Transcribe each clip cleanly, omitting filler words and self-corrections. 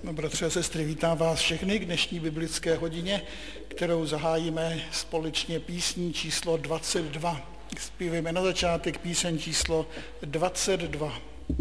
Bratři a sestry, vítám vás všechny k dnešní biblické hodině, kterou zahájíme společně písní číslo 22. Zpívejme na začátek píseň číslo 22.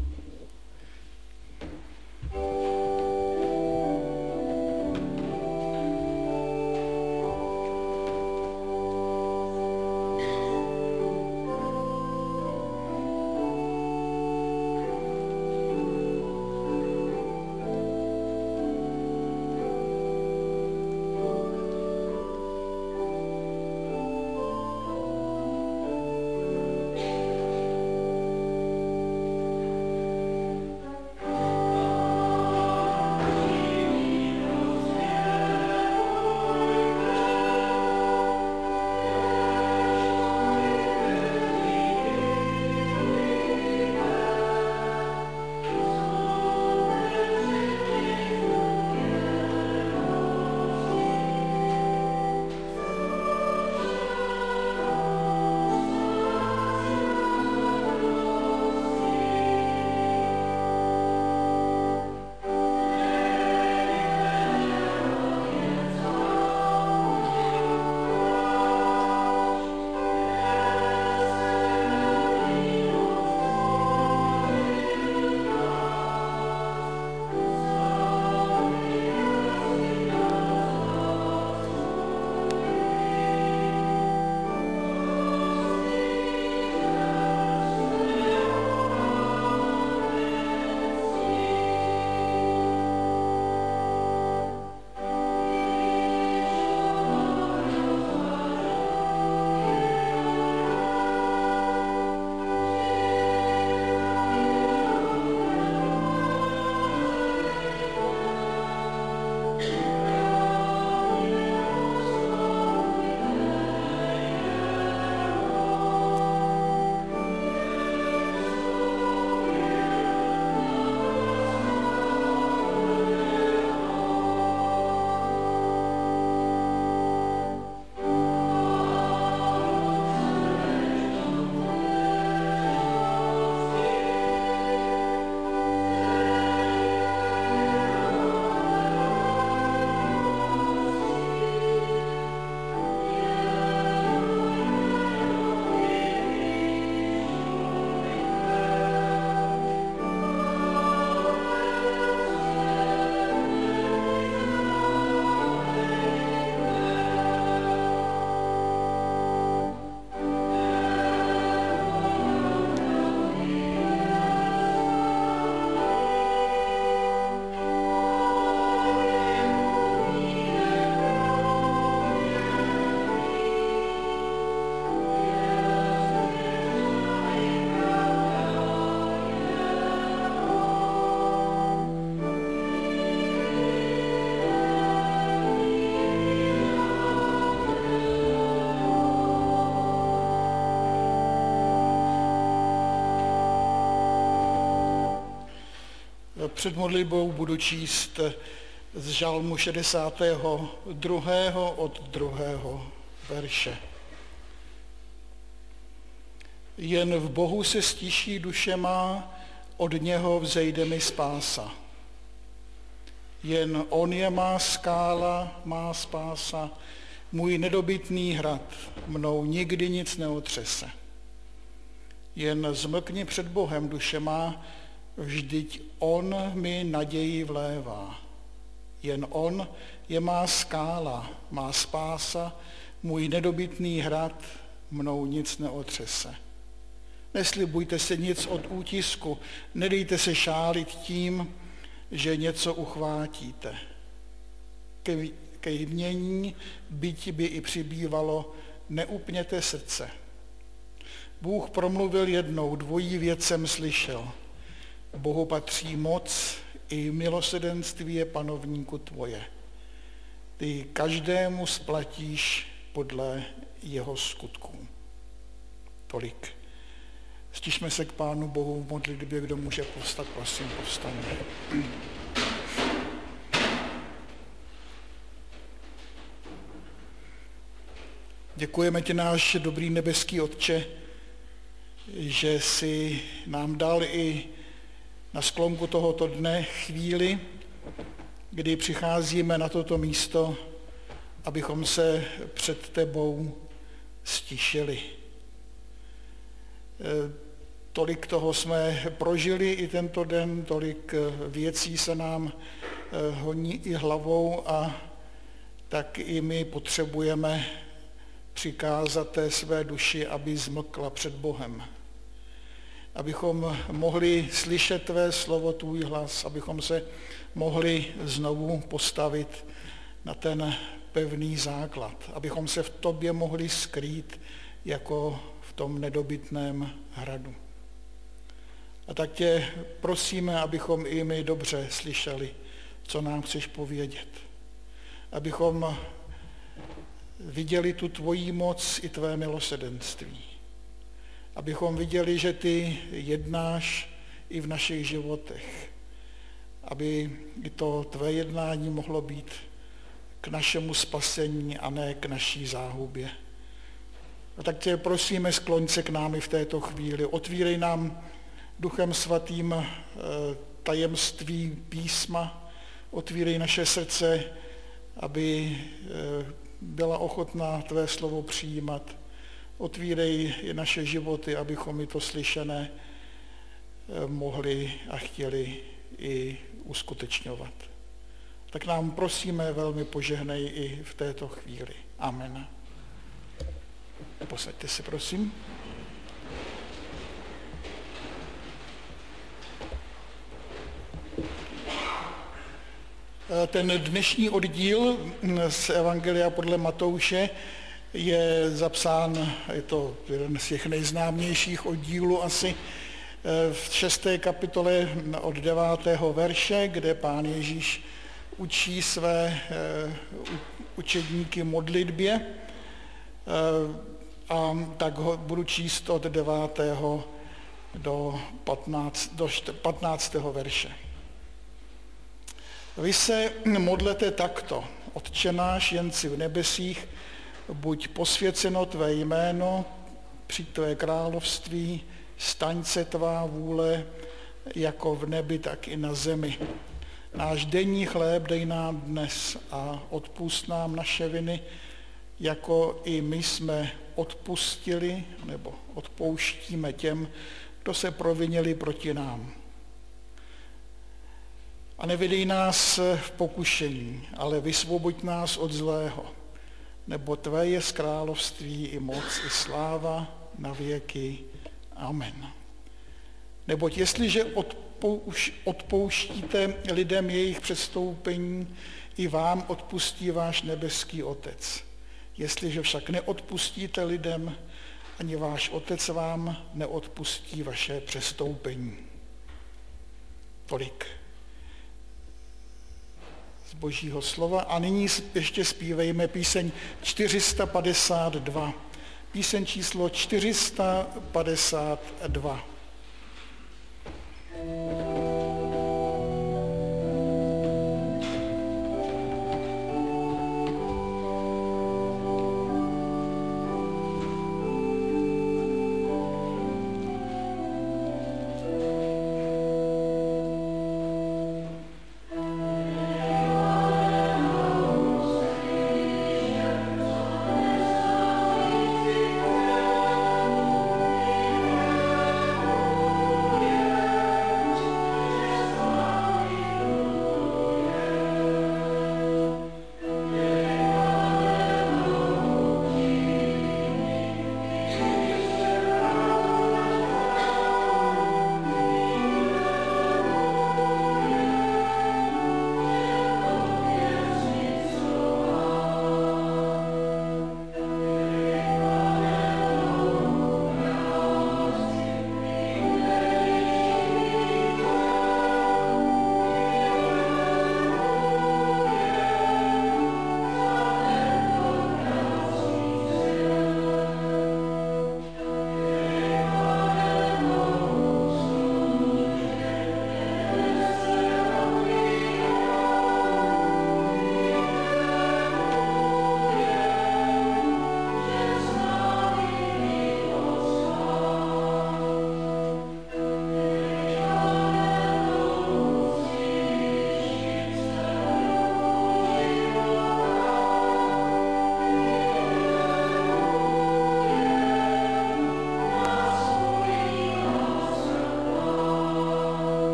Před modlitbou budu číst z žalmu 62. od 2. verše. Jen v Bohu se stiší duše má, od něho vzejde mi spása. Jen on je má skála, má spása, můj nedobytný hrad, mnou nikdy nic neotřese. Jen zmlkni před Bohem duše má, vždyť on mi naději vlévá. Jen on je má skála, má spása, můj nedobytný hrad, mnou nic neotřese. Neslibujte se nic od útisku, nedejte se šálit tím, že něco uchvátíte. Ke jmění, byť by i přibývalo, neupněte srdce. Bůh promluvil jednou, dvojí věc jsem slyšel. Bohu patří moc, i milosrdenství je panovníku tvoje. Ty každému splatíš podle jeho skutků. Tolik. Stišme se k Pánu Bohu v modlitbě, kdo může povstat, prosím, povstaňme. Děkujeme ti, náš dobrý nebeský Otče, že jsi nám dal i na sklonku tohoto dne chvíli, kdy přicházíme na toto místo, abychom se před tebou stišili. Tolik toho jsme prožili i tento den, tolik věcí se nám honí i hlavou a tak i my potřebujeme přikázat té své duši, aby zmlkla před Bohem. Abychom mohli slyšet tvé slovo, tvůj hlas, abychom se mohli znovu postavit na ten pevný základ, abychom se v tobě mohli skrýt jako v tom nedobytném hradu. A tak tě prosíme, abychom i my dobře slyšeli, co nám chceš povědět. Abychom viděli tu tvoji moc i tvé milosrdenství. Abychom viděli, že ty jednáš i v našich životech. Aby i to tvé jednání mohlo být k našemu spasení a ne k naší záhubě. A tak tě prosíme, skloň se k nám i v této chvíli. Otvírej nám Duchem Svatým tajemství písma, otvírej naše srdce, aby byla ochotná tvé slovo přijímat. Otvírej naše životy, abychom i to slyšené mohli a chtěli i uskutečňovat. Tak nám prosíme, velmi požehnej i v této chvíli. Amen. Posaďte se, prosím. Ten dnešní oddíl z Evangelia podle Matouše je zapsán, je to jeden z těch nejznámějších oddílů asi, v 6. kapitole od 9. verše, kde Pán Ježíš učí své učedníky modlitbě, a tak ho budu číst od 9. do 15. verše. Vy se modlete takto: Otče náš, jen si v nebesích, buď posvěceno tvé jméno, přijď tvé království, staň se tvá vůle, jako v nebi, tak i na zemi. Náš denní chléb dej nám dnes a odpusť nám naše viny, jako i my jsme odpustili nebo odpouštíme těm, kdo se provinili proti nám. A nevedej nás v pokušení, ale vysvoboď nás od zlého, nebo tvé je království i moc i sláva na věky. Amen. Neboť jestliže odpouštíte lidem jejich přestoupení, i vám odpustí váš nebeský Otec. Jestliže však neodpustíte lidem, ani váš Otec vám neodpustí vaše přestoupení. Tolik z Božího slova. A nyní ještě zpívejme píseň 452. Píseň číslo 452.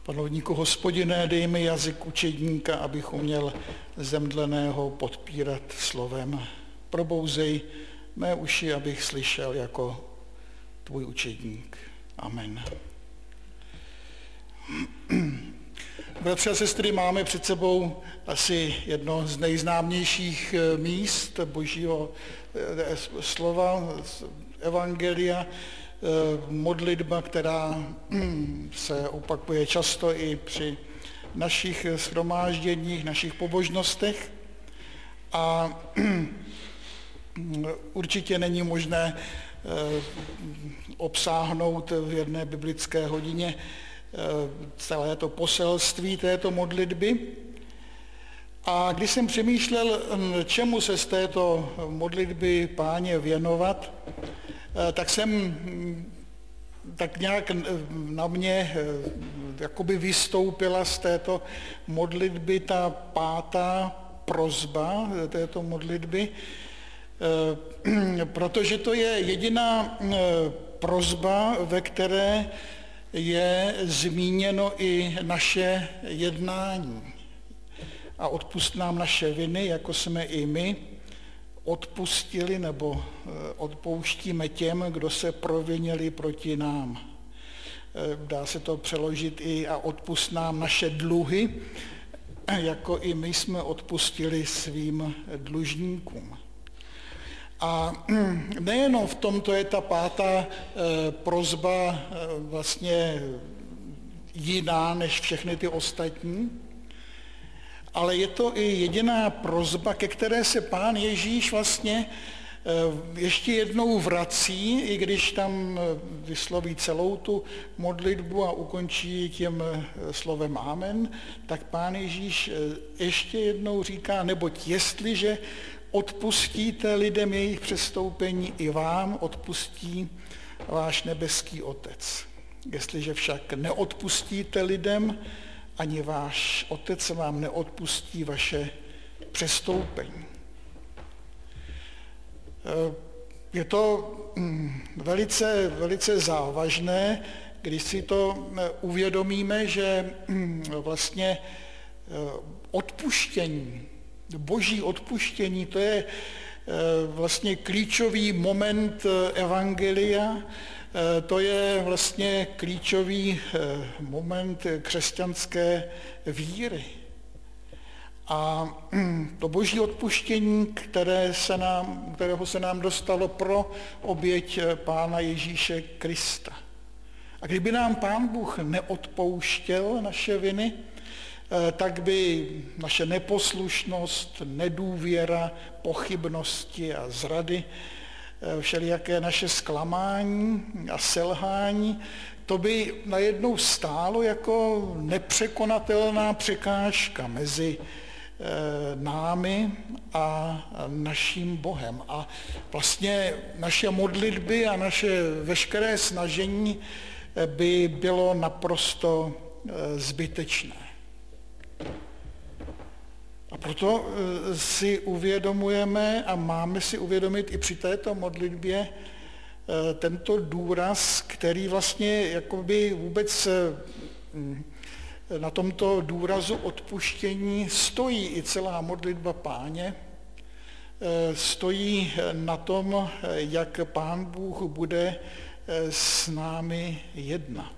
Panovníku Hospodine, dej mi jazyk učedníka, abych uměl zemdleného podpírat slovem. Probouzej mé uši, abych slyšel jako tvůj učedník. Amen. Bratři a sestry, máme před sebou asi jedno z nejznámějších míst Božího slova, evangelia, modlitba, která se opakuje často i při našich shromážděních, našich pobožnostech. A určitě není možné obsáhnout v jedné biblické hodině celé to poselství této modlitby. A když jsem přemýšlel, čemu se z této modlitby Páně věnovat, tak nějak na mě jakoby vystoupila z této modlitby ta pátá prosba této modlitby, protože to je jediná prosba, ve které je zmíněno i naše jednání. A odpusť nám naše viny, jako jsme i my odpustili nebo odpouštíme těm, kdo se provinili proti nám. Dá se to přeložit i a odpusť nám naše dluhy, jako i my jsme odpustili svým dlužníkům. A nejenom v tomto je ta pátá prosba vlastně jiná než všechny ty ostatní, ale je to i jediná prosba, ke které se Pán Ježíš vlastně ještě jednou vrací, i když tam vysloví celou tu modlitbu a ukončí tím slovem amen, tak Pán Ježíš ještě jednou říká, neboť jestliže odpustíte lidem jejich přestoupení, i vám odpustí váš nebeský Otec. Jestliže však neodpustíte lidem, ani váš Otec vám neodpustí vaše přestoupení. Je to velice, velice závažné, když si to uvědomíme, že vlastně odpuštění, Boží odpuštění, to je vlastně klíčový moment evangelia, to je vlastně klíčový moment křesťanské víry. A to Boží odpuštění, kterého se nám dostalo pro oběť Pána Ježíše Krista. A kdyby nám Pán Bůh neodpouštěl naše viny, tak by naše neposlušnost, nedůvěra, pochybnosti a zrady, všelijaké naše zklamání a selhání, to by najednou stálo jako nepřekonatelná překážka mezi námi a naším Bohem. A vlastně naše modlitby a naše veškeré snažení by bylo naprosto zbytečné. A proto si uvědomujeme a máme si uvědomit i při této modlitbě tento důraz, který vlastně jakoby vůbec na tomto důrazu odpuštění stojí i celá modlitba Páně, stojí na tom, jak Pán Bůh bude s námi jednat.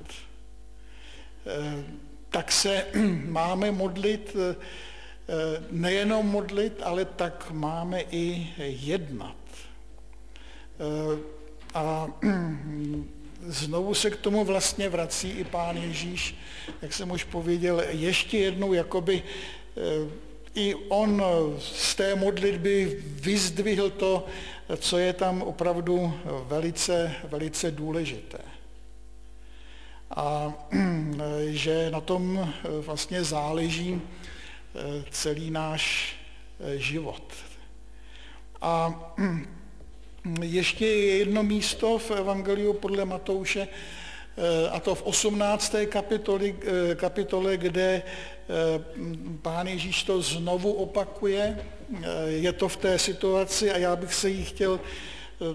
Tak se máme modlit, nejenom modlit, ale tak máme i jednat. A znovu se k tomu vlastně vrací i Pán Ježíš, jak jsem už pověděl, ještě jednou, jakoby i on z té modlitby vyzdvihl to, co je tam opravdu velice, velice důležité. A že na tom vlastně záleží celý náš život. A ještě jedno místo v Evangeliu podle Matouše, a to v 18. kapitole, kde Pán Ježíš to znovu opakuje. Je to v té situaci a já bych se jí chtěl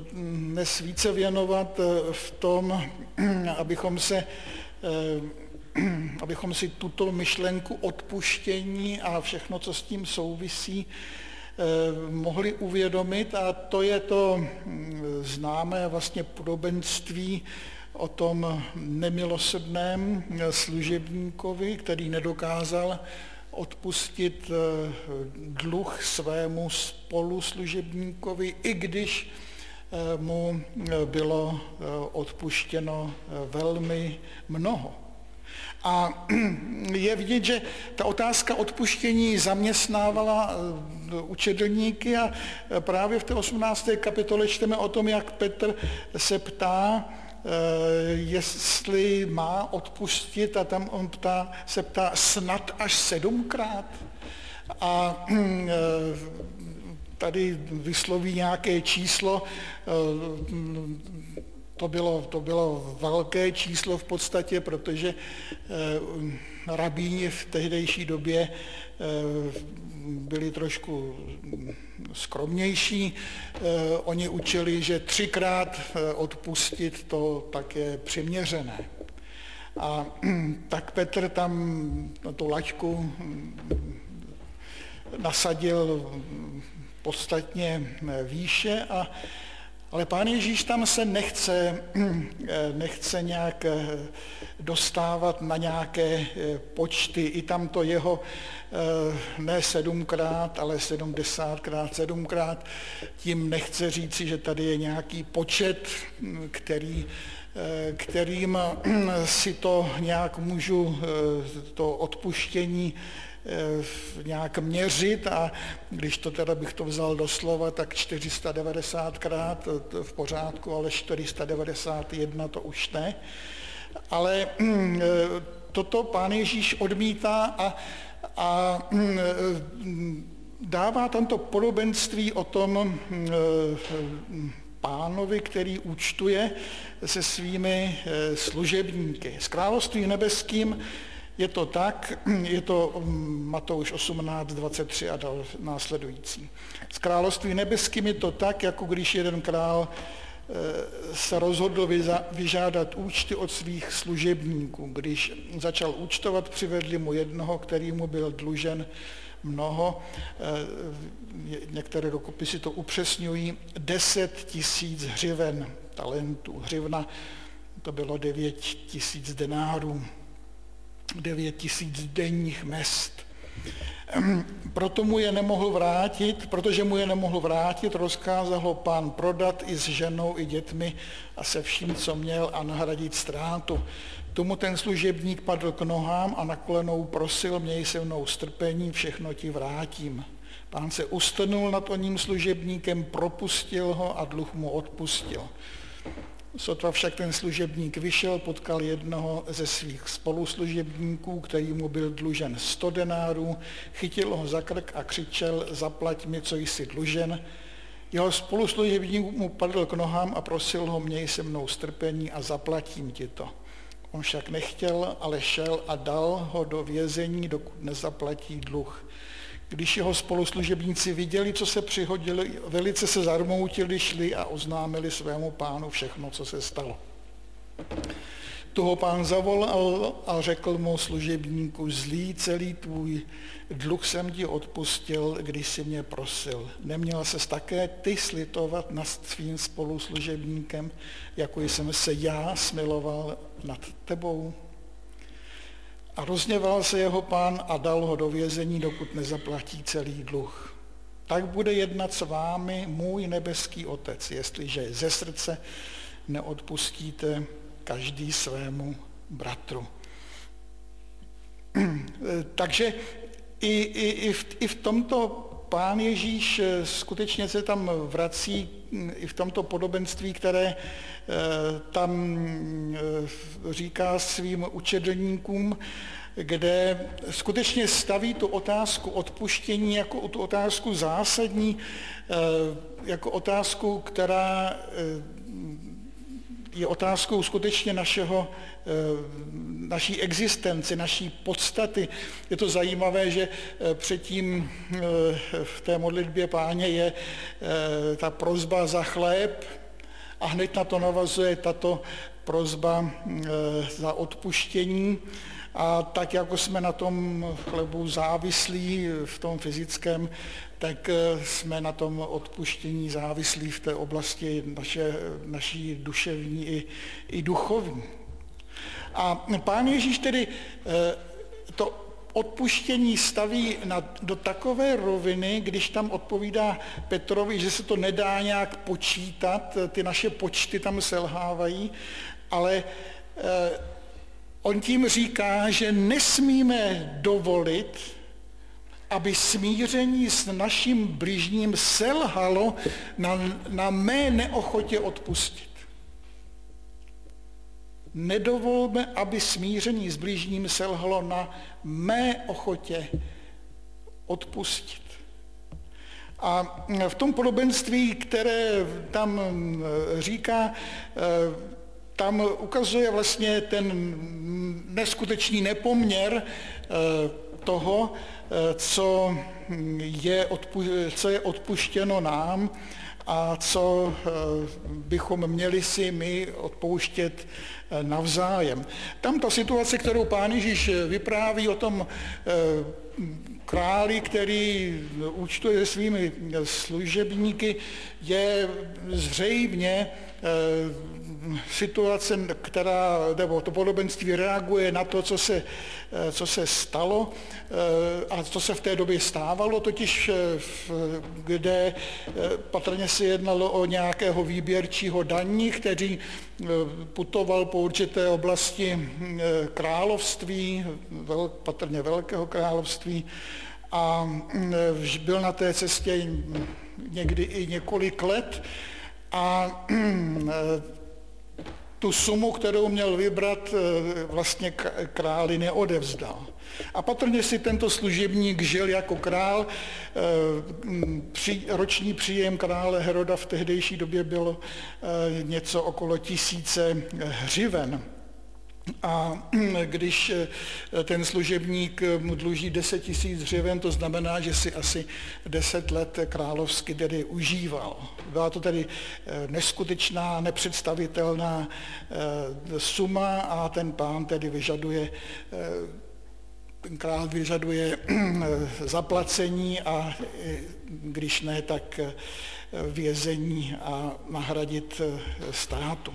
dnes více věnovat v tom, abychom se abychom si tuto myšlenku odpuštění a všechno, co s tím souvisí, mohli uvědomit, a to je to známé vlastně podobenství o tom nemilosrdném služebníkovi, který nedokázal odpustit dluh svému spoluslužebníkovi, i když mu bylo odpuštěno velmi mnoho. A je vidět, že ta otázka odpuštění zaměstnávala učedlníky a právě v té 18. kapitole čteme o tom, jak Petr se ptá, jestli má odpustit, a tam on se ptá snad až 7krát. A tady vysloví nějaké číslo, to bylo velké číslo v podstatě, protože rabíni v tehdejší době byli trošku skromnější. Oni učili, že 3krát odpustit to tak je přiměřené. A tak Petr tam na tu laťku nasadil podstatně výše, ale Pán Ježíš tam se nechce nějak dostávat na nějaké počty. I tam to jeho ne 7krát, ale 70krát, 7krát, tím nechce říci, že tady je nějaký počet, kterým si to nějak můžu, to odpuštění nějak měřit, a když to teda bych to vzal doslova, tak 490krát v pořádku, ale 491 to už ne. Ale toto Pán Ježíš odmítá a dává tamto podobenství o tom pánovi, který účtuje se svými služebníky. S královstvím nebeským je to tak, je to Matouš 18, 23 a následující. S královstvím nebeským je to tak, jako když jeden král se rozhodl vyžádat účty od svých služebníků. Když začal účtovat, přivedli mu jednoho, který mu byl dlužen mnoho. Některé rukopisy to upřesňují. 10 000 hřiven talentů. Hřivna to bylo 9 000 denárů. 9 000 denních mezd. Protože mu je nemohl vrátit, rozkázal ho Pán prodat i s ženou, i dětmi a se vším, co měl, a nahradit ztrátu. Tomu ten služebník padl k nohám a na kolenou prosil, měj se mnou strpení, všechno ti vrátím. Pán se ustrnul nad oním služebníkem, propustil ho a dluh mu odpustil. Sotva však ten služebník vyšel, potkal jednoho ze svých spoluslužebníků, který mu byl dlužen 100 denárů, chytil ho za krk a křičel, zaplať mi, co jsi dlužen. Jeho spoluslužebník mu padl k nohám a prosil ho, měj se mnou strpení a zaplatím ti to. On však nechtěl, ale šel a dal ho do vězení, dokud nezaplatí dluh. Když jeho spoluslužebníci viděli, co se přihodili, velice se zarmoutili, šli a oznámili svému pánu všechno, co se stalo. Toho pán zavolal a řekl mu služebníku, zlý celý tvůj dluh jsem ti odpustil, když si mě prosil. Neměl ses také ty slitovat nad svým spoluslužebníkem, jako jsem se já smiloval nad tebou? A rozněval se jeho pán a dal ho do vězení, dokud nezaplatí celý dluh. Tak bude jednat s vámi můj nebeský Otec, jestliže ze srdce neodpustíte každý svému bratru. Takže i v tomto Pán Ježíš skutečně se tam vrací i v tomto podobenství, které tam říká svým učedlníkům, kde skutečně staví tu otázku odpuštění jako tu otázku zásadní, jako otázku, která je otázkou skutečně naší existence, naší podstaty. Je to zajímavé, že předtím v té modlitbě Páně je ta prosba za chléb a hned na to navazuje tato prosba za odpuštění. A tak, jako jsme na tom chlebu závislí v tom fyzickém, tak jsme na tom odpuštění závislí v té oblasti naší duševní i duchovní. A Pán Ježíš tedy to odpuštění staví do takové roviny, když tam odpovídá Petrovi, že se to nedá nějak počítat, ty naše počty tam selhávají, ale on tím říká, že nesmíme dovolit, aby smíření s naším bližním selhalo na mé neochotě odpustit. Nedovolme, aby smíření s bližním selhalo na mé ochotě odpustit. A v tom podobenství, které tam říká, tam ukazuje vlastně ten neskutečný nepoměr toho, co je odpuštěno nám a co bychom měli si my odpouštět navzájem. Tam ta situace, kterou Pán Ježíš vypráví o tom králi, který účtuje se svými služebníky, je zřejmě situace, nebo to podobenství reaguje na to, co se stalo a co se v té době stávalo, totiž kde patrně se jednalo o nějakého výběrčího daní, který putoval po určité oblasti království, patrně velkého království, a byl na té cestě někdy i několik let a tu sumu, kterou měl vybrat, vlastně králi neodevzdal. A patrně si tento služebník žil jako král. Roční příjem krále Heroda v tehdejší době bylo něco okolo 1000 hřiven. A když ten služebník mu dluží 10 000 hřiven, to znamená, že si asi 10 let královsky tedy užíval. Byla to tedy neskutečná, nepředstavitelná suma a ten pán tedy ten král vyžaduje zaplacení a když ne, tak vězení a nahradit státu.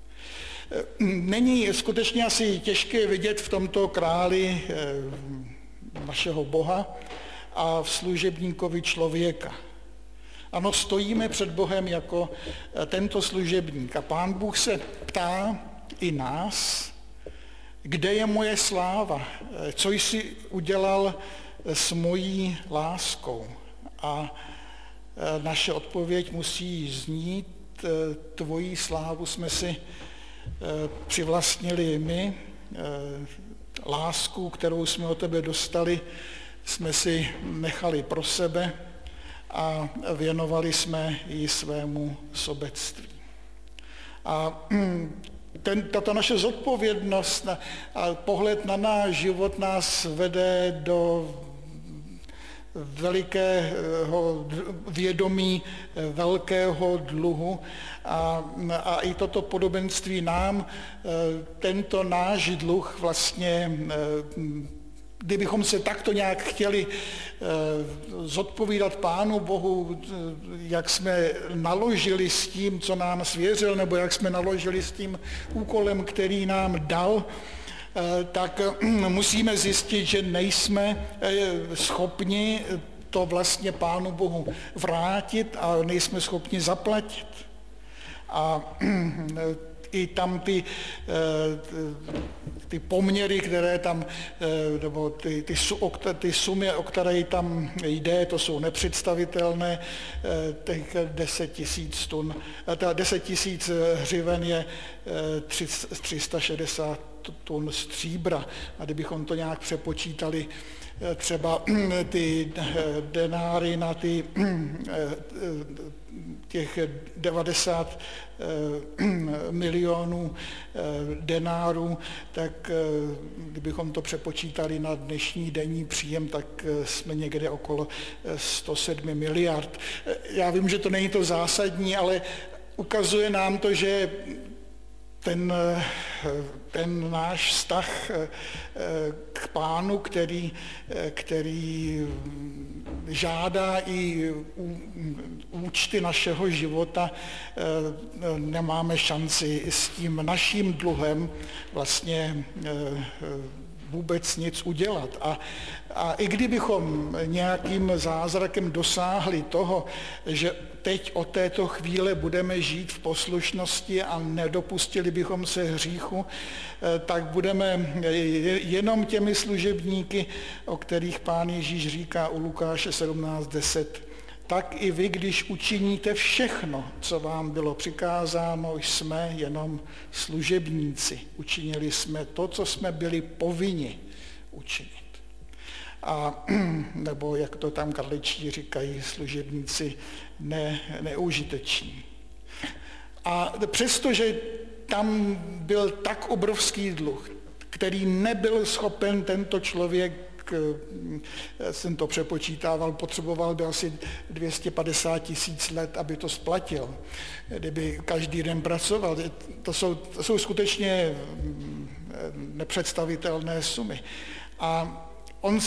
Není skutečně asi těžké vidět v tomto králi našeho Boha a v služebníkovi člověka. Ano, stojíme před Bohem jako tento služebník a Pán Bůh se ptá i nás, kde je moje sláva, co jsi udělal s mojí láskou. A naše odpověď musí znít, tvoji slávu jsme si přivlastnili my, lásku, kterou jsme od tebe dostali, jsme si nechali pro sebe a věnovali jsme ji svému sobectví. A tato naše zodpovědnost a pohled na náš život nás vede do velikého vědomí velkého dluhu a i toto podobenství nám tento náš dluh vlastně, kdybychom se takto nějak chtěli zodpovídat Pánu Bohu, jak jsme naložili s tím, co nám svěřil, nebo jak jsme naložili s tím úkolem, který nám dal, tak musíme zjistit, že nejsme schopni to vlastně Pánu Bohu vrátit a nejsme schopni zaplatit. A i tam ty poměry, které tam, nebo ty sumy, o které tam jde, to jsou nepředstavitelné. Těch 10 000 tun, 10 000 hřiven je 360 tun stříbra. A kdybychom to nějak přepočítali, třeba ty denáry na těch 90 milionů denárů, tak kdybychom to přepočítali na dnešní denní příjem, tak jsme někde okolo 107 miliard. Já vím, že to není to zásadní, ale ukazuje nám to, že ten náš vztah k Pánu, který žádá i účty našeho života, nemáme šanci s tím naším dluhem vlastně vůbec nic udělat. A i kdybychom nějakým zázrakem dosáhli toho, že teď od této chvíle budeme žít v poslušnosti a nedopustili bychom se hříchu, tak budeme jenom těmi služebníky, o kterých Pán Ježíš říká u Lukáše 17:10. Tak i vy, když učiníte všechno, co vám bylo přikázáno, jsme jenom služebníci. Učinili jsme to, co jsme byli povinni učinit. A nebo jak to tam karličtí říkají, služebníci neužiteční. A přestože tam byl tak obrovský dluh, který nebyl schopen tento člověk, jsem to přepočítával, potřeboval by asi 250 000 let, aby to splatil, kdyby každý den pracoval. To jsou skutečně nepředstavitelné sumy. A on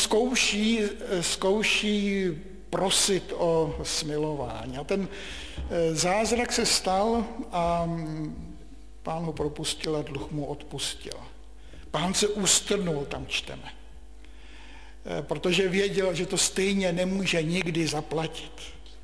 zkouší prosit o smilování. A ten zázrak se stal a Pán ho propustil a dluh mu odpustil. Pán se ustrnul, tam čteme, protože věděl, že to stejně nemůže nikdy zaplatit.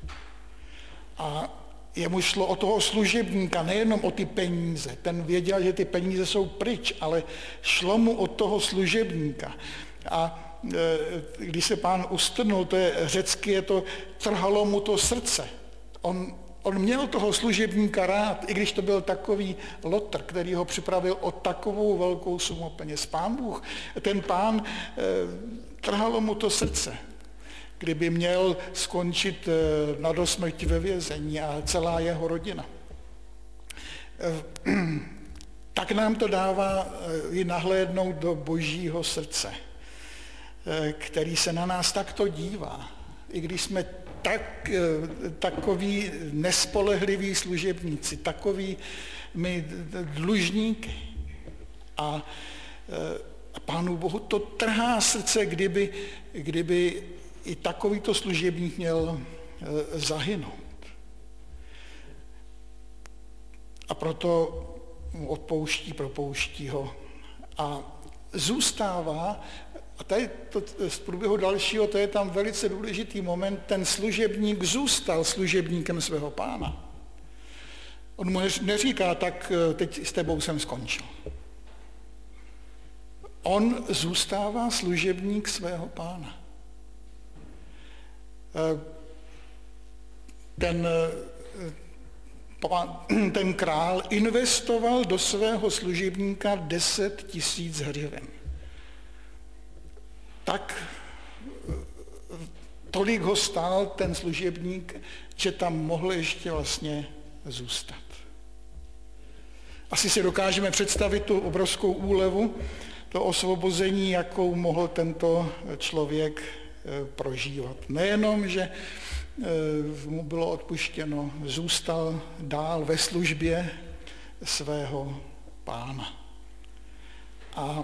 A jemu šlo o toho služebníka, nejenom o ty peníze. Ten věděl, že ty peníze jsou pryč, ale šlo mu o toho služebníka. A když se Pán ustrnul, to je řecky, trhalo mu to srdce. On měl toho služebníka rád, i když to byl takový lotr, který ho připravil o takovou velkou sumu peněz. Pán Bůh, ten Pán, trhalo mu to srdce, kdyby měl skončit na dosmrti ve vězení a celá jeho rodina. Tak nám to dává i nahlédnout do Božího srdce, který se na nás takto dívá, i když jsme takoví nespolehlivý služebníci, takoví my dlužníky. A Pánu Bohu to trhá srdce, kdyby i takovýto služebník měl zahynout. A proto mu odpouští, propouští ho a zůstává. A tady z průběhu dalšího, to je tam velice důležitý moment, ten služebník zůstal služebníkem svého Pána. On mu neříká, tak teď s tebou jsem skončil. On zůstává služebník svého Pána. Ten král investoval do svého služebníka 10 000 hryven. Tak tolik ho stál ten služebník, že tam mohl ještě vlastně zůstat. Asi si dokážeme představit tu obrovskou úlevu, to osvobození, jakou mohl tento člověk prožívat. Nejenom, že mu bylo odpuštěno, zůstal dál ve službě svého Pána. A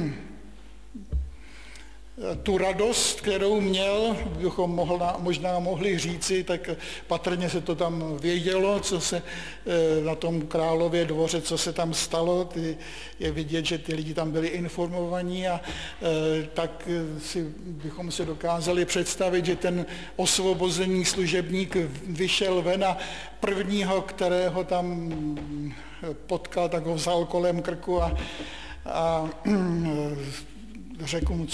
tu radost, kterou měl, bychom možná mohli říci, tak patrně se to tam vědělo, co se na tom králově dvoře, co se tam stalo, je vidět, že ty lidi tam byli informovaní a tak bychom se dokázali představit, že ten osvobozený služebník vyšel ven a prvního, kterého tam potkal, tak ho vzal kolem krku a řekl mu,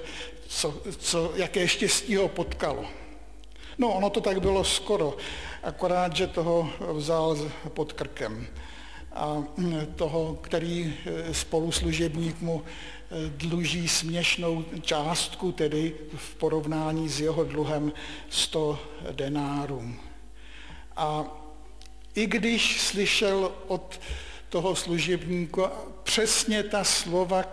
jaké štěstí ho potkalo. No, ono to tak bylo skoro, akorát, že toho vzal pod krkem. A toho, který spoluslužebník mu dluží směšnou částku, tedy v porovnání s jeho dluhem 100 denárů. A i když slyšel od toho služebníka přesně ta slova,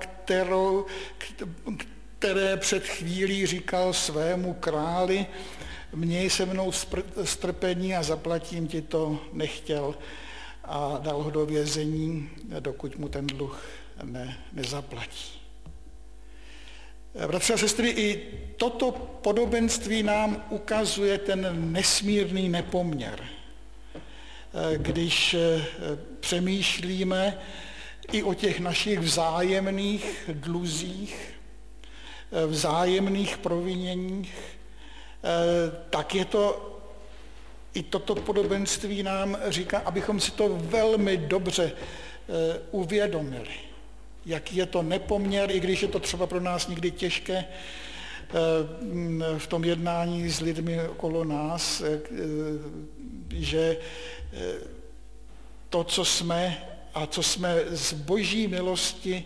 které před chvílí říkal svému králi, měj se mnou strpení a zaplatím ti to, nechtěl a dal ho do vězení, dokud mu ten dluh nezaplatí. Bratři a sestry, i toto podobenství nám ukazuje ten nesmírný nepoměr. Když přemýšlíme i o těch našich vzájemných dluzích, vzájemných proviněních, tak je to, i toto podobenství nám říká, abychom si to velmi dobře uvědomili. Jaký je to nepoměr, i když je to třeba pro nás někdy těžké v tom jednání s lidmi okolo nás, že to, co jsme a co jsme z boží milosti,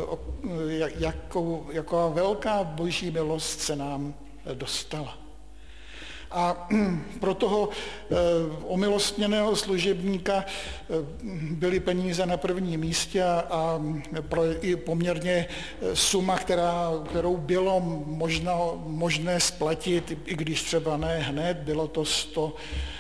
jaká velká boží milost se nám dostala. A pro toho omilostněného služebníka byly peníze na prvním místě a i poměrně suma, kterou bylo možné splatit, i když třeba ne hned, bylo to 100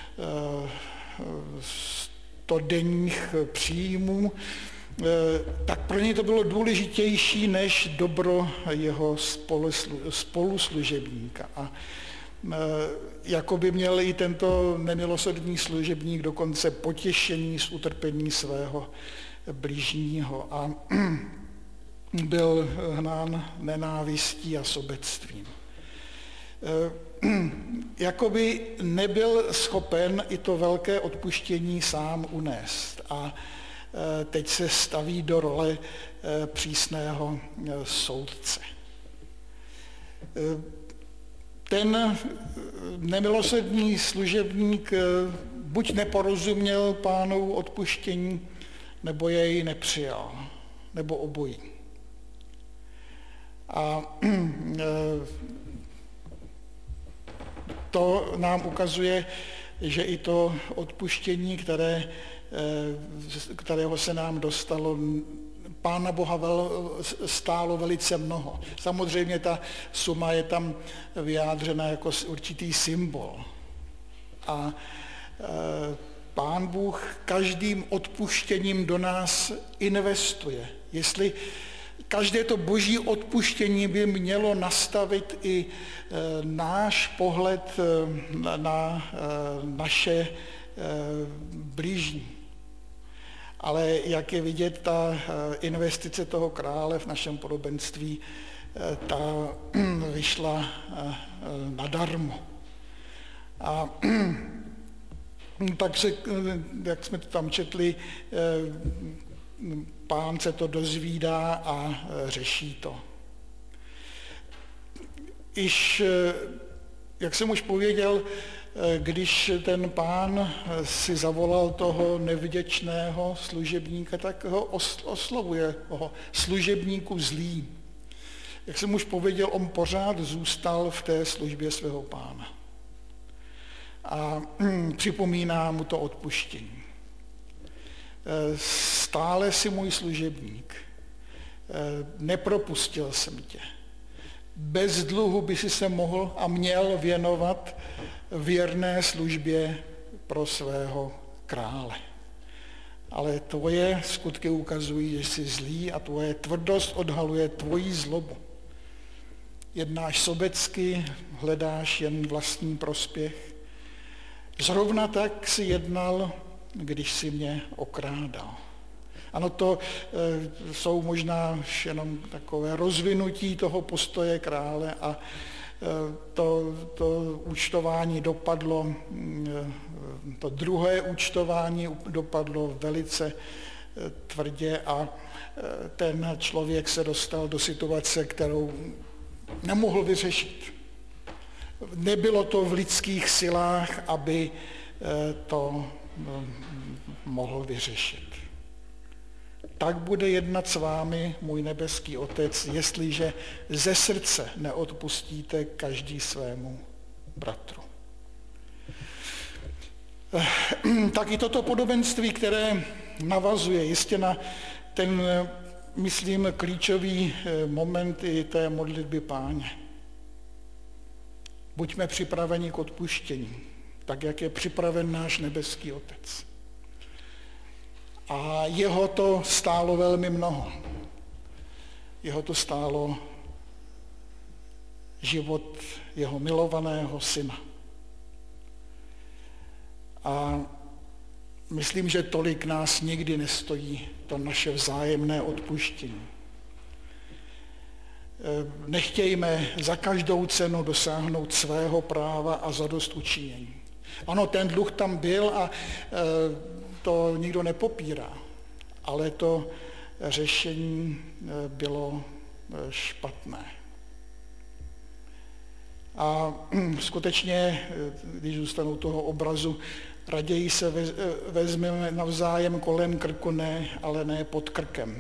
denních příjmů, tak pro něj to bylo důležitější než dobro jeho spoluslužebníka. A jako by měl i tento nemilosrdný služebník dokonce potěšení z utrpení svého blížního a byl hnán nenávistí a sobectvím. Jakoby nebyl schopen i to velké odpuštění sám unést a teď se staví do role přísného soudce. Ten nemilosrdný služebník buď neporozuměl Pánovu odpuštění, nebo jej nepřijal, nebo obojí. A to nám ukazuje, že i to odpuštění, kterého se nám dostalo, Pána Boha stálo velice mnoho. Samozřejmě ta suma je tam vyjádřena jako určitý symbol. A Pán Bůh každým odpuštěním do nás investuje. Jestli každé to boží odpuštění by mělo nastavit i náš pohled na naše blížní. Ale jak je vidět, ta investice toho krále v našem podobenství, ta vyšla nadarmo. A tak se, jak jsme to tam četli, Pán se to dozvídá a řeší to. Jak jsem už pověděl, když ten pán si zavolal toho nevděčného služebníka, tak ho oslovuje, ho služebníku zlý. Jak jsem už pověděl, on pořád zůstal v té službě svého pána. A připomíná mu to odpuštění. Stále si můj služebník, nepropustil jsem tě. Bez dluhu by si se mohl a měl věnovat věrné službě pro svého krále. Ale tvoje skutky ukazují, že jsi zlý a tvoje tvrdost odhaluje tvoji zlobu. Jednáš sobecky, hledáš jen vlastní prospěch. Zrovna tak si jednal, když si mě okrádal. Ano, to jsou možná jenom takové rozvinutí toho postoje krále a to účtování dopadlo, to druhé účtování dopadlo velice tvrdě a ten člověk se dostal do situace, kterou nemohl vyřešit. Nebylo to v lidských silách, aby to mohl vyřešit. Tak bude jednat s vámi můj nebeský Otec, jestliže ze srdce neodpustíte každý svému bratru. Tak i toto podobenství, které navazuje jistě na ten, myslím, klíčový moment i té modlitby Páně. Buďme připraveni k odpuštění, tak jak je připraven náš nebeský Otec. A jeho to stálo velmi mnoho. Jeho to stálo život jeho milovaného syna. A myslím, že tolik nás nikdy nestojí to naše vzájemné odpuštění. Nechtějme za každou cenu dosáhnout svého práva a zadostučinění. Ano, ten dluh tam byl a to nikdo nepopírá, ale to řešení bylo špatné. A skutečně, když zůstanu toho obrazu, raději se vezmeme navzájem kolem krku, ale ne pod krkem.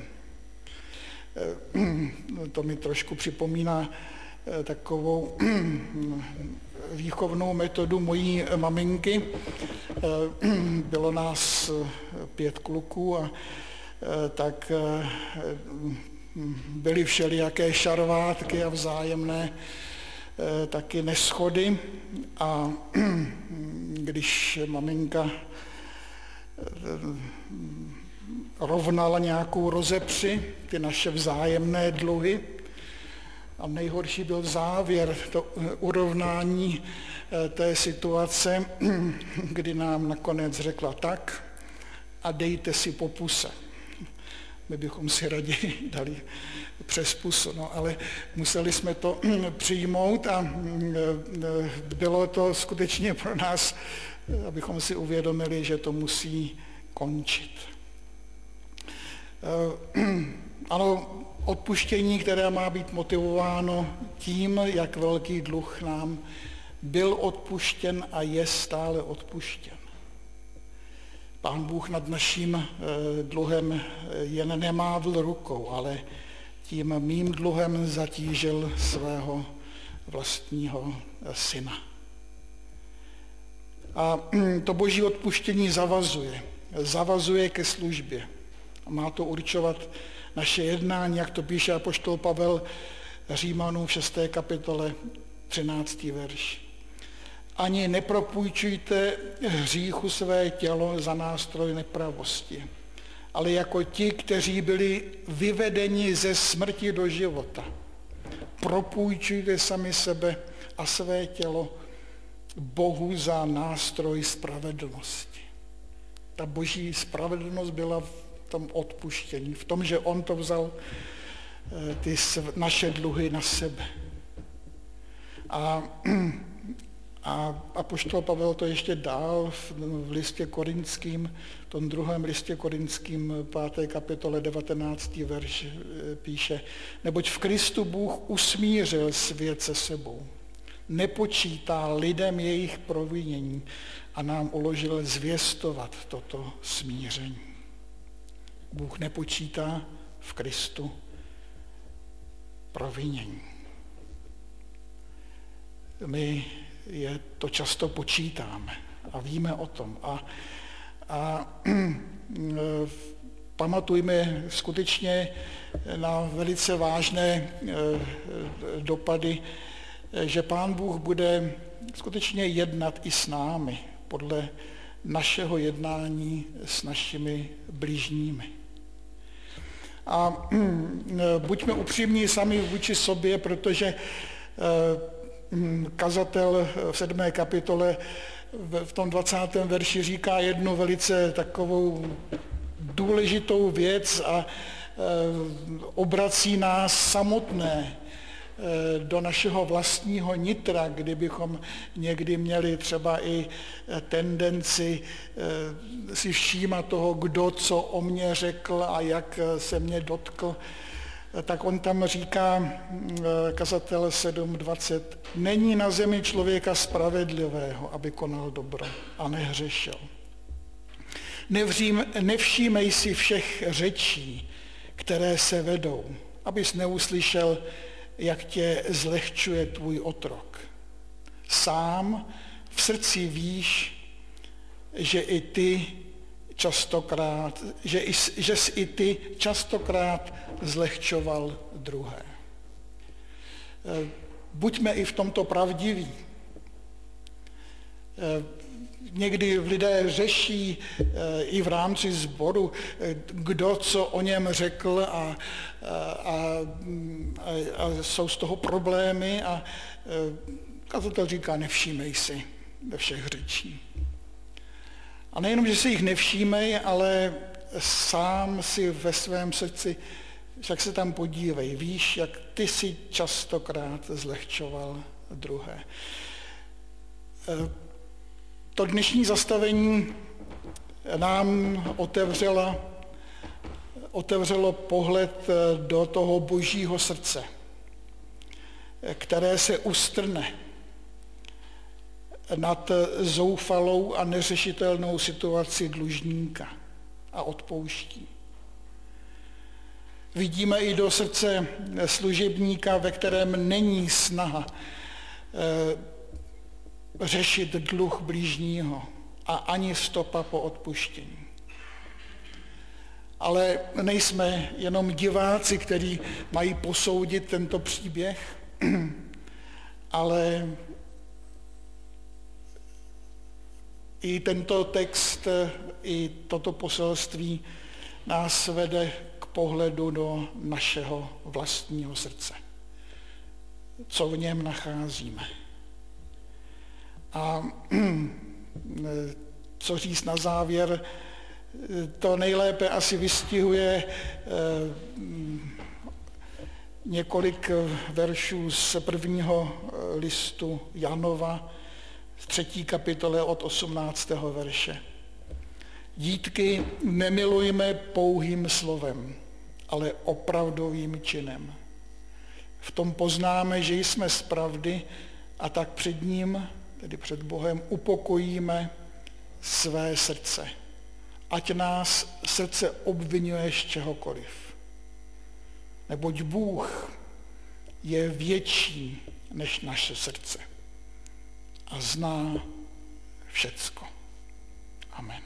To mi trošku připomíná takovou výchovnou metodu mojí maminky. Bylo nás 5 kluků a tak byly všelijaké šarvátky a vzájemné taky neshody. A když maminka rovnala nějakou rozepři, ty naše vzájemné dluhy, a nejhorší byl závěr, to urovnání té situace, kdy nám nakonec řekla tak a dejte si po puse. My bychom si raději dali přes pusu, no, ale museli jsme to přijmout a bylo to skutečně pro nás, abychom si uvědomili, že to musí končit. Ano, odpuštění, které má být motivováno tím, jak velký dluh nám byl odpuštěn a je stále odpuštěn. Pán Bůh nad naším dluhem jen nemávl rukou, ale tím mým dluhem zatížil svého vlastního syna. A to boží odpuštění zavazuje ke službě. Má to určovat naše jednání, jak to píše apoštol Pavel Římanům v 6. kapitole 13. verš. Ani nepropůjčujte hříchu své tělo za nástroj nepravosti, ale jako ti, kteří byli vyvedeni ze smrti do života. Propůjčujte sami sebe a své tělo Bohu za nástroj spravedlnosti. Ta boží spravedlnost byla v tom odpuštění, v tom, že on to vzal ty naše dluhy na sebe. A apoštol Pavel to ještě dál v listě Korinským, v tom 2. listě Korinským 5. kapitole 19. verš píše: Neboť v Kristu Bůh usmířil svět se sebou, nepočítá lidem jejich provinění a nám uložil zvěstovat toto smíření. Bůh nepočítá v Kristu provinění. My je to často počítáme a víme o tom. A pamatujme skutečně na velice vážné dopady, že Pán Bůh bude skutečně jednat i s námi podle našeho jednání s našimi bližními. A buďme upřímní sami vůči sobě, protože kazatel v 7. kapitole v tom 20. verši říká jednu velice takovou důležitou věc a obrací nás samotné do našeho vlastního nitra, kdybychom někdy měli třeba i tendenci si všímat toho, kdo co o mě řekl a jak se mě dotkl, tak on tam říká, kazatel 7.20, není na zemi člověka spravedlivého, aby konal dobro a nehřešil. Nevšímej si všech řečí, které se vedou, abys neuslyšel, jak tě zlehčuje tvůj otrok. Sám v srdci víš, že jsi i ty častokrát zlehčoval druhé. Buďme i v tomto pravdiví. někdy lidé řeší i v rámci sboru, kdo co o něm řekl a jsou z toho problémy a kazatel říká, nevšímej si ve všech řečí. A nejenom, že si jich nevšímej, ale sám si ve svém srdci, však se tam podívej, víš, jak ty si častokrát zlehčoval druhé. To dnešní zastavení nám otevřelo pohled do toho božího srdce, které se ustrne nad zoufalou a neřešitelnou situaci dlužníka a odpouští. Vidíme i do srdce služebníka, ve kterém není snaha řešit dluh blížního a ani stopa po odpuštění. Ale nejsme jenom diváci, kteří mají posoudit tento příběh, ale i tento text, i toto poselství nás vede k pohledu do našeho vlastního srdce. Co v něm nacházíme. A co říct na závěr, to nejlépe asi vystihuje několik veršů z prvního listu Janova, v 3. kapitole od 18. verše. Dítky, nemilujme pouhým slovem, ale opravdovým činem. V tom poznáme, že jsme z pravdy a tak před ním, tedy před Bohem, upokojíme své srdce. Ať nás srdce obvinuje z čehokoliv. Neboť Bůh je větší než naše srdce a zná všecko. Amen.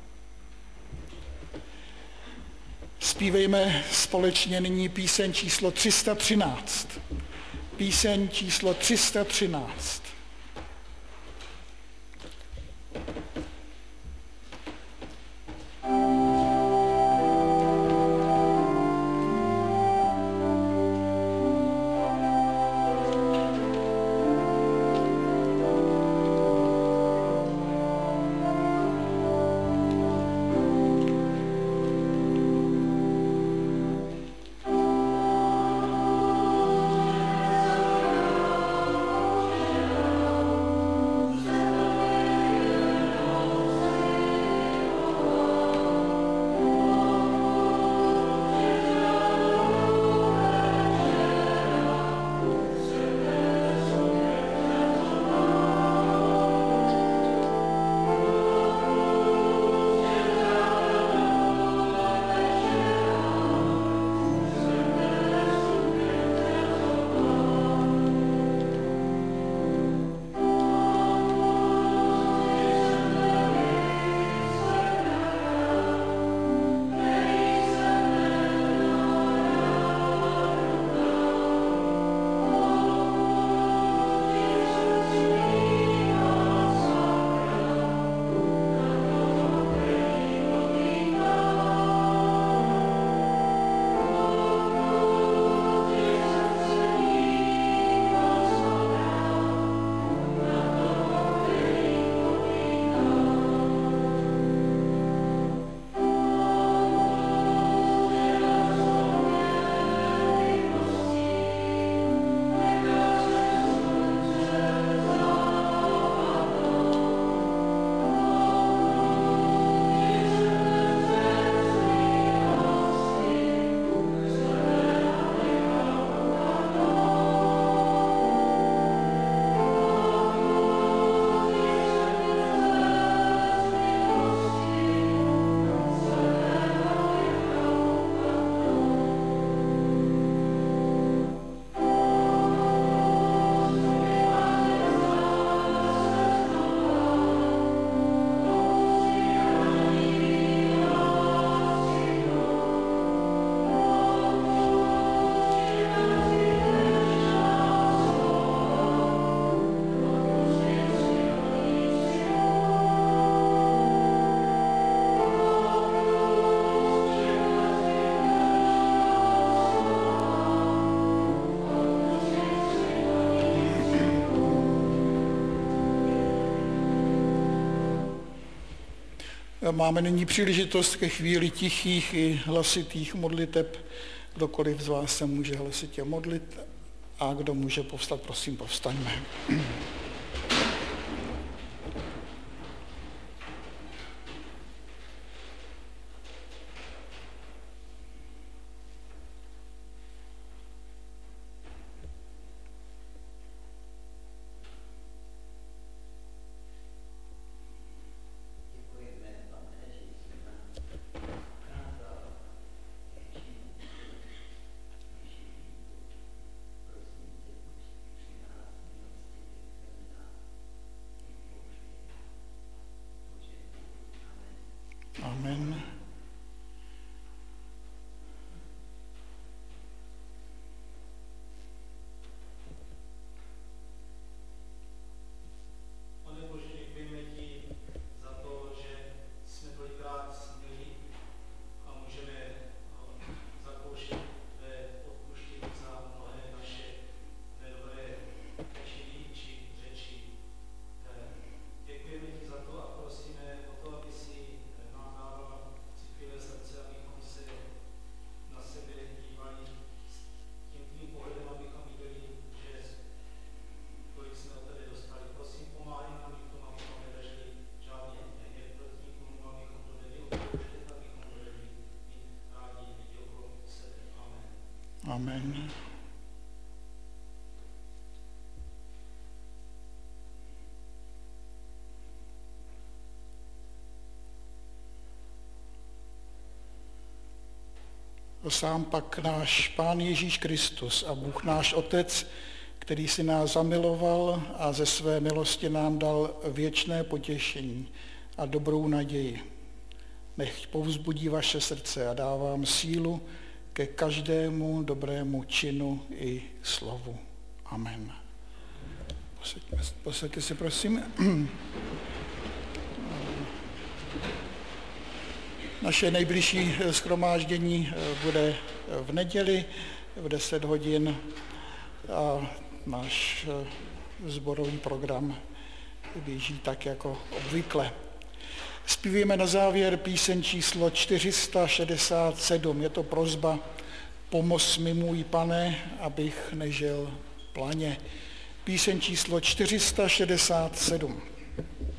Zpívejme společně nyní píseň číslo 313. Píseň číslo 313. Máme nyní příležitost ke chvíli tichých i hlasitých modliteb. Kdokoliv z vás se může hlasitě modlit a kdo může povstat, prosím, povstaňme. Amen. Pane Bože, děkujeme ti za to, že jsme tolikrát směli a můžeme zakoušet tvé odpuštění za mnohé naše nedobré činy či řeči. Děkujeme ti za to a prosíme o to, aby si nám dával citlivé srdce, abychom se na sebe dívali s tím tvým pohledem, abychom viděli, že kolik jsme od tebe dostali. Prosím, pomáhej nám v tom, abychom nedrželi žádný hněv proti nikomu, abychom to nebyli odpouštět, abychom to nebyli mít rádi lidi okolo sebe. Amen. Amen. Sám pak náš Pán Ježíš Kristus a Bůh náš Otec, který si nás zamiloval a ze své milosti nám dal věčné potěšení a dobrou naději. Nechť povzbudí vaše srdce a dá vám sílu ke každému dobrému činu i slovu. Amen. Posaďte se, prosím. Naše nejbližší shromáždění bude v neděli v 10 hodin a náš sborový program běží tak jako obvykle. Zpívíme na závěr píseň číslo 467. Je to prosba Pomoz mi, můj Pane, abych nežil planě. Píseň číslo 467.